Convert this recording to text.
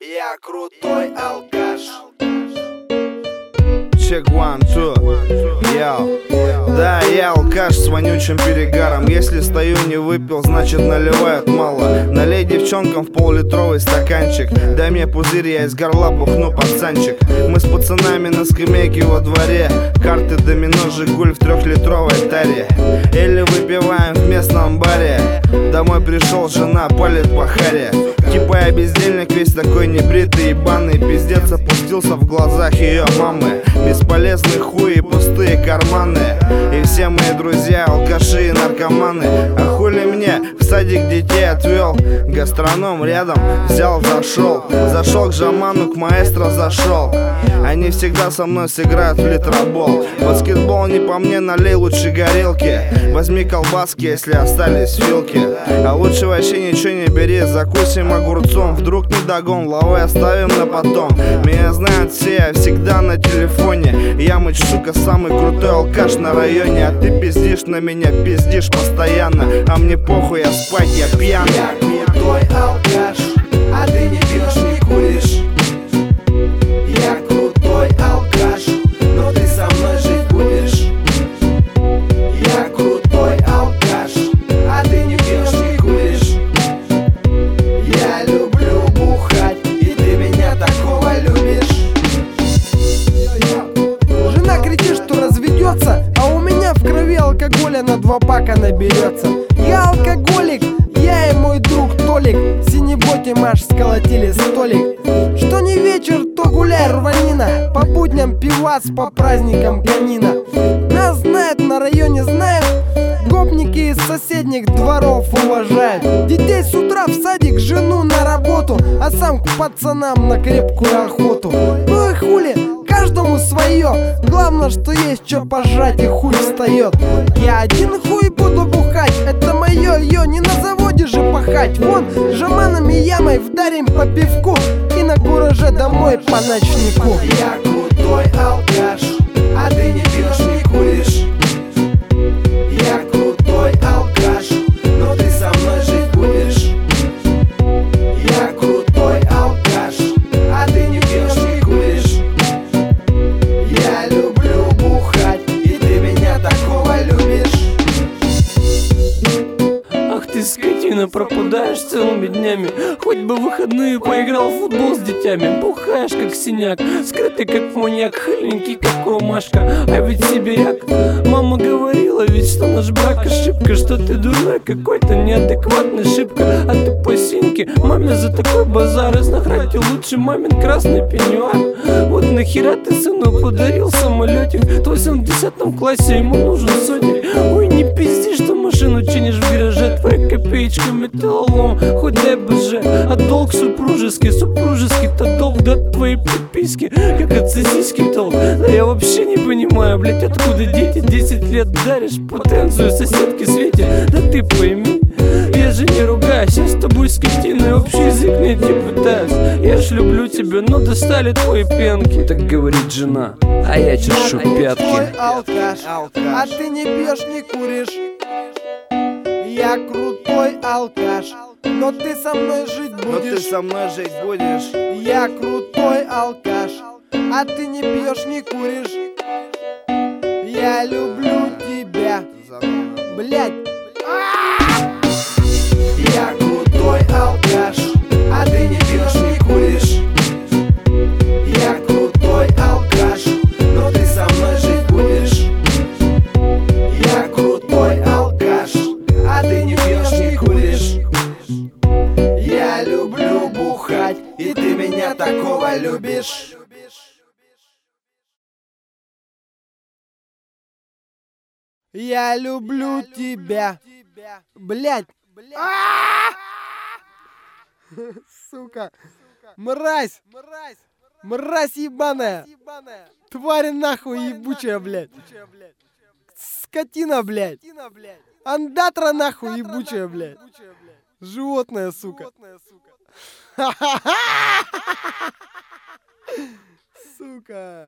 Я крутой алкаш. Check 1, 2, яу. Да, я алкаш с вонючим перегаром. Если стою не выпил, значит наливают мало. Налей девчонкам в пол-литровый стаканчик. Дай мне пузырь, я из горла бухну, пацанчик. Мы с пацанами на скамейке во дворе. Карты, домино, Жигуль в 3-литровой таре. Или выпиваем в местном баре. Домой пришел, жена палит по харе. Типа я бездельник, весь такой небритый, ебаный. Пиздец опустился в глазах ее мамы. Бесполезный хуй и пустые карманы. И все мои друзья алкаши и наркоманы. А хули мне в садик детей отвел. Гастроном рядом взял, зашел. Зашел к жаману, к маэстро зашел. Они всегда со мной сыграют в литробол. Баскетбол не по мне, налей лучше горелки. Возьми колбаски, если остались вилки. А лучше вообще ничего не бери, закусим огурцом. Вдруг не догон, лавы оставим на потом. Меня знают все, я всегда на телефоне. Ямыч, сука, самый крутой алкаш на районе. А ты пиздишь на меня, пиздишь постоянно. А мне похуй, я спать, я пьяный. Я крутой алкаш, а ты не пьешь, не куришь. Я крутой алкаш, но ты со мной жить будешь. Я крутой алкаш, а ты не пьешь, не куришь. Я люблю бухать, и ты меня такого любишь. Жена кричит, что разведется, а у меня в крови алкоголя на 2 пака наберется. Я алкоголик, я и мой друг Толик. В Синеботе Маш сколотили столик. Что не вечер, то гуляй, рванина. По будням пивас, по праздникам конина. Нас знают, на районе знают. Гопники из соседних дворов уважают. Детей с утра в садик, жену на работу, а сам к пацанам на крепкую охоту. Ну и хули, каждому свое. Главное, что есть что пожрать и хуй встает. Я один хуй буду бухать, это мое, ее не на заводе же пахать. Вон, жаманами ямой вдарим по пивку и на кураже домой по ночнику. Я крутой алкаш, а ты не пьешь, не куришь. Я крутой алкаш, но ты со мной жить будешь. Я крутой алкаш, а ты не пьешь, не куришь. Я люблю бухать, и ты меня такого любишь. Ах ты, скотина, пропадаешь целыми днями. Хоть бы в выходные поиграл в футбол с детьми. Бухаешь как синяк, скрытый как маньяк, хыленький как ромашка, а ведь сибиряк. Мама говорила ведь, что наш брак ошибка, что ты дурной какой-то, неадекватный шибко. А ты по синьке маме за такой базар изнахрати лучше мамин красный пеньюар. Вот нахера ты сыну подарил самолетик? Твой сын в 10 классе, ему нужен сотик. Ой, не пизди, что машину чинишь в гараже. Твоя копеечка металлолом, хоть дай БЖ. А долг супружеский, супружеский-то долг, да твои подписки, как от сосиски долг. Да я вообще не понимаю, блять, откуда дети 10 лет даришь потенцию соседке Свете. Да ты пойми, я же не ругаюсь, я с тобой скотиной общий язык найти пытаюсь. Я ж люблю тебя, но достали твои пенки. Так говорит жена, а я чешу пятки. Крутой алкаш, а ты не пьешь, не куришь. Я крутой алкаш, но ты со мной жить Но ты будешь. со мной жить будешь. Я крутой алкаш, а ты не пьешь, не куришь. Я люблю тебя, блять. Я крутой алкаш, а ты не пьешь, не куришь. Я крутой алкаш, но ты со мной жить будешь. Я крутой алкаш, а ты не пьешь, не куришь. Я люблю бухать, и ты меня такого любишь. Я люблю тебя, блять. Сука, мразь, мразь ебаная, тварь нахуй ебучая, блять. Скотина, блять. Андатра нахуй ебучая, блять. Животное, сука. Сука.